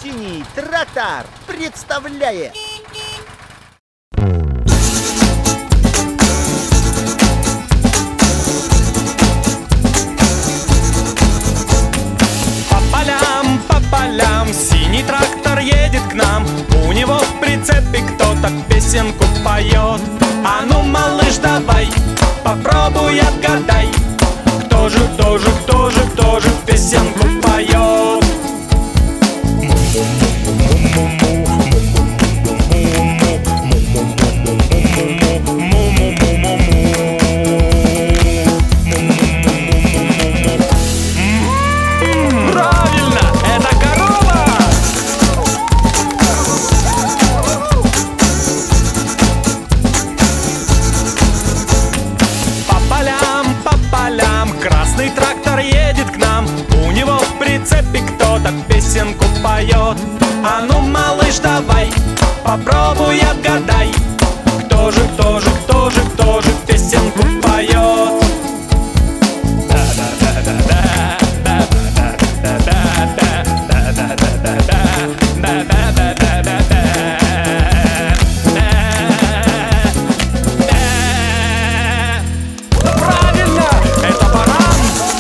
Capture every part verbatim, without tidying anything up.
Синий трактор представляет По полям, по полям синий трактор едет к нам. У него в прицепе кто-то песенку поет. А ну, малыш, давай, попробуй отгадай, кто же, кто же, кто же, кто же песенку поет. Правильно, это корова! По полям, по полям красный трактор едет к нам. У него в прицепе кто-то песенку поет. А ну, малыш, давай, попробуй отгадай, кто же, кто же, кто же, кто же песенку поет. Правильно, это баран.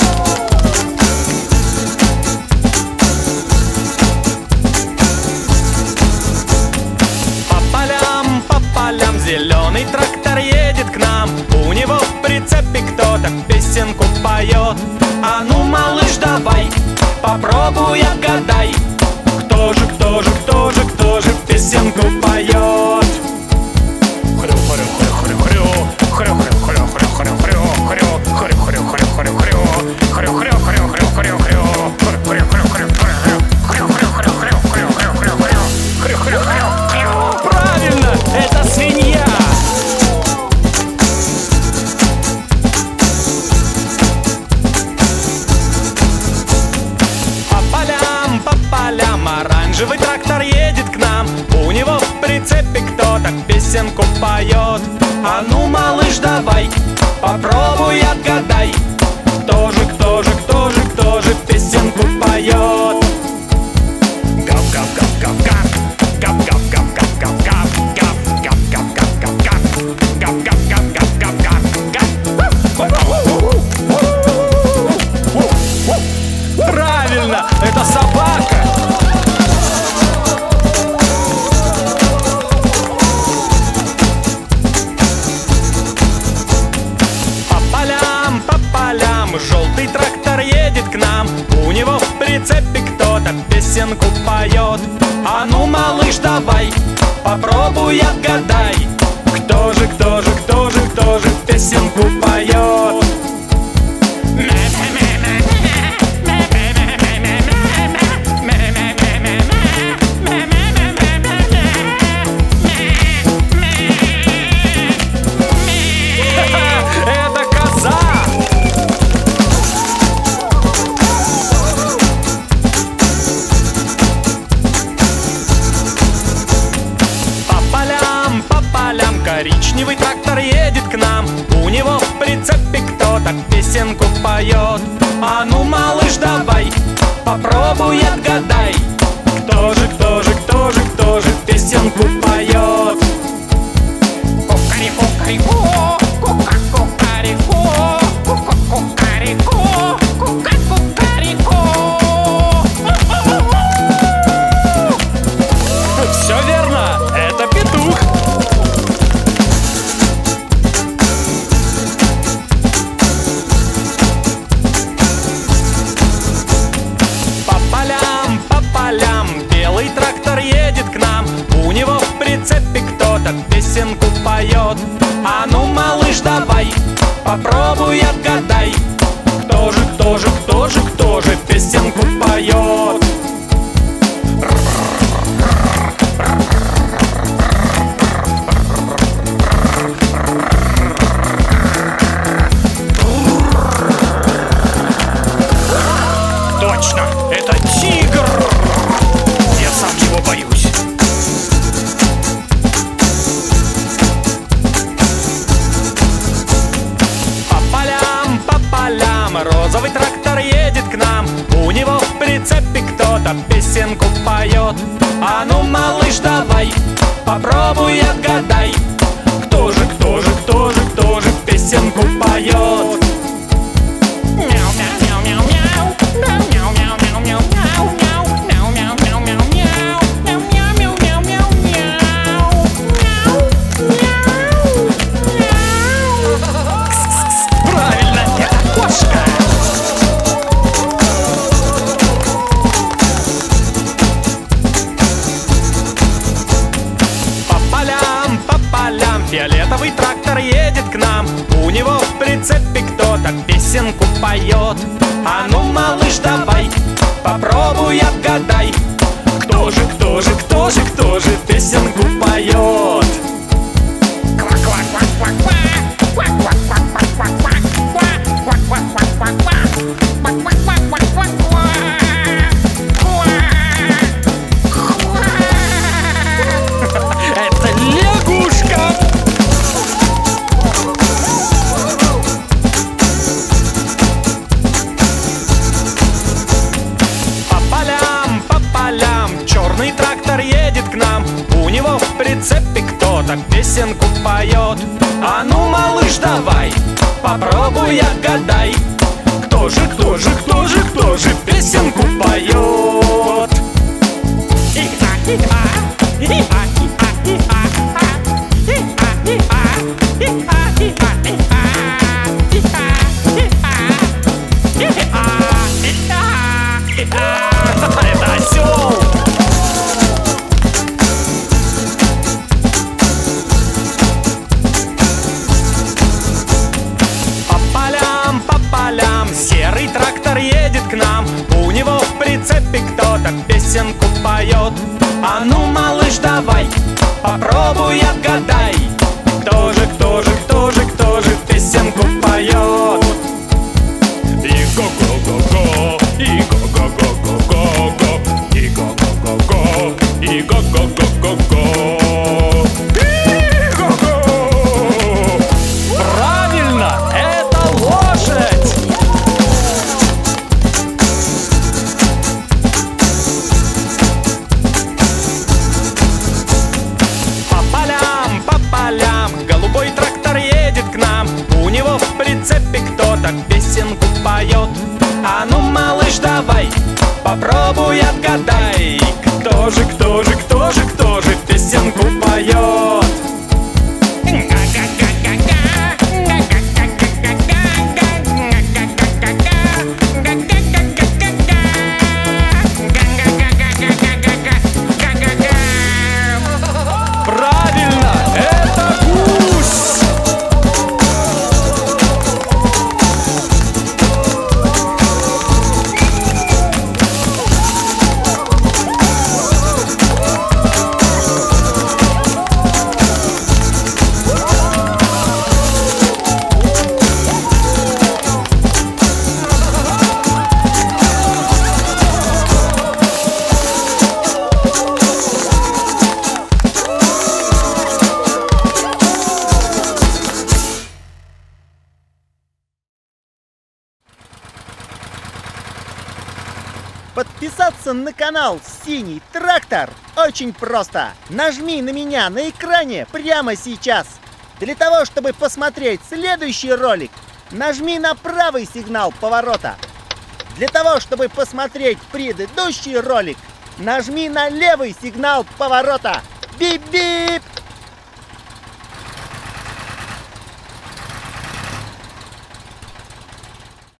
По полям, по полям зеленый трактор едет к нам. У него в прицепе кто-то песенку поет. А ну, малыш, давай, попробуй отгадай, кто же, кто же, кто же, кто же песенку поет. Хрю-хрю-хрю-хрю-хрю, хрю-хрю-хрю-хрю-хрю-хрю, хрю-хрю-хрю-хрю-хрю, хрю-хрю-хрю-хрю-хрю-хрю, хрю-хрю-хрю-хрю-хрю-хрю-хрю-хрю-хрю. Правильно, это свинья. По полям, по полям оранжевый трактор едет к нам. У него в прицепе кто-то песенку поет. А ну, малыш, давай, попробуй отгадай, кто же, кто же, кто же, кто же песенку поет. Гав-гав-гав-гав-гав, гав-гав-гав-гав-гав, гав-гав-гав-гав-гав, гав-гав-гав-гав-гав. Правильно, это собака. По полям, по полям желтый трактор едет к нам. У него в прицепе кто-то песенку поет. А ну, малыш, давай, попробуй отгадай, кто же, кто же, кто же, кто же песенку поет. Это коза! По полям, по полям коричневый трактор едет к нам. У него в прицепе кто-то песенку поет. А ну, малыш, давай, попробуй отгадай, кто же, кто же, кто же, кто же песенку поет. Кукареку-кареку, ку-ка-ку-кареку, ку-ка-ку-кареку, ку-ка-ку-кареку. Все верно, это петух. По полям, по полям белый трактор едет к нам. У него в прицепе кто-то песенку поет. А ну, малыш, давай, попробуй отгадай, кто же, кто же, кто же, кто же песенку поет. Точно, это тигр! Я сам его боюсь. По полям, по полям розовый трактор едет к нам. У него в прицепе кто-то кто-то песенку поет. А ну, малыш, давай, попробуй отгадай, кто же, кто же, кто же, кто же песенку поет. Фиолетовый трактор едет к нам, у него в прицепе кто-то песенку поет. А ну, малыш, давай, попробуй отгадай, кто же, кто же, кто же, кто же песенку поет. Это лягушка. Черный трактор едет к нам, у него в прицепе кто-то песенку поет. А ну, малыш, давай, попробуй отгадай, кто же, кто же, кто же, кто же песенку поет. Это осел. Серый трактор едет к нам, у него в прицепе кто-то песенку поет. А ну, малыш, давай, попробуй отгадай, кто же, кто же, кто же, кто же песенку поет. И го-го-го-го, и го-го-го-го-го, и го-го-го-го, и го-го-го-го-го. Правильно, это лошадь. Голубой трактор едет к нам, у него в прицепе кто-то песенку поет. А ну, малыш, давай, попробуй отгадай, кто же, кто же, кто же, кто же песенку поет. Подписаться на канал «Синий трактор» очень просто. Нажми на меня на экране прямо сейчас. Для того, чтобы посмотреть следующий ролик, нажми на правый сигнал поворота. Для того, чтобы посмотреть предыдущий ролик, нажми на левый сигнал поворота. Бип-бип!